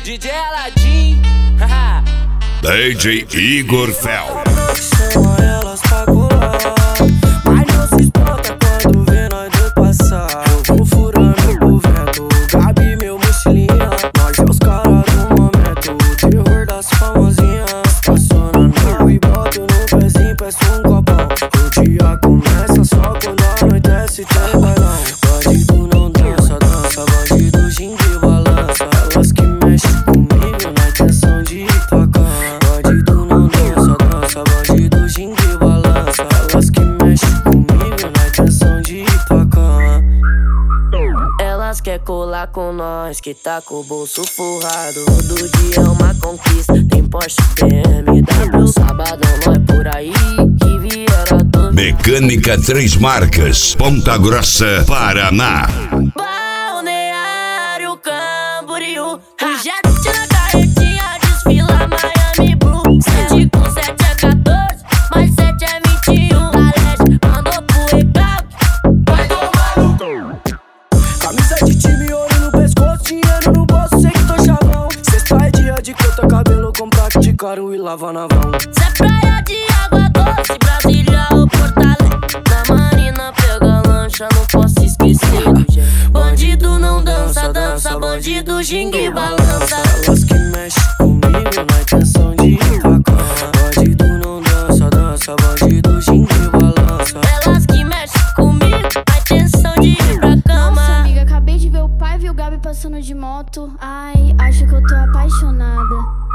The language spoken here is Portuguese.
DJ Aladim, DJ Igor Fel. Chama elas pra colar, mas não se espanta quando vê nós dois passar. Eu vou furando o vento, Gabi meu mochilinha. Nós é os caras do momento, o terror das famosinhas. Estaciona no e boto no pezinho, peço um copão. O dia começa só quando anoitece, tem bailão. Bandido não dança, dança, bandido gingue balança. Elas que mexem comigo na intenção de tocar. Bandido não dança, dança, bandido gingue balança. Elas que mexem comigo na intenção de tocar. Elas quer colar com nós, que tá com o bolso forrado. Todo dia é uma conquista, tem Porsche, BMW. Sabadão não é por aí, que viera todo. Mecânica Três Marcas, Ponta Grossa, Paraná. Balneário Camboriú, o jet na carretinha desfila Miami Blue. 7 com 7 é 14, mais 7 é 21. A leste mandou pro recalque, vai tomar no cu. Camisa de time, ouro no pescoço, dinheiro no bolso, sei que tô chavão. Sexta é dia de cortar cabelo, comprar de caro e lavar na vão. Cê é praia de água doce, Brasília ou Porto Alegre. Na marina pega lancha, não posso esquecer do jeito. Bandido não dança, dança, bandido gingue balança. Elas que mexem comigo na intenção de tocar. Bandido não dança, dança, bandido gingue balança. Elas que mexem comigo na intenção de ir pra cama. Nossa, amiga, acabei de ver o pai e o Gabi passando de moto. Ai, acho que eu tô apaixonada.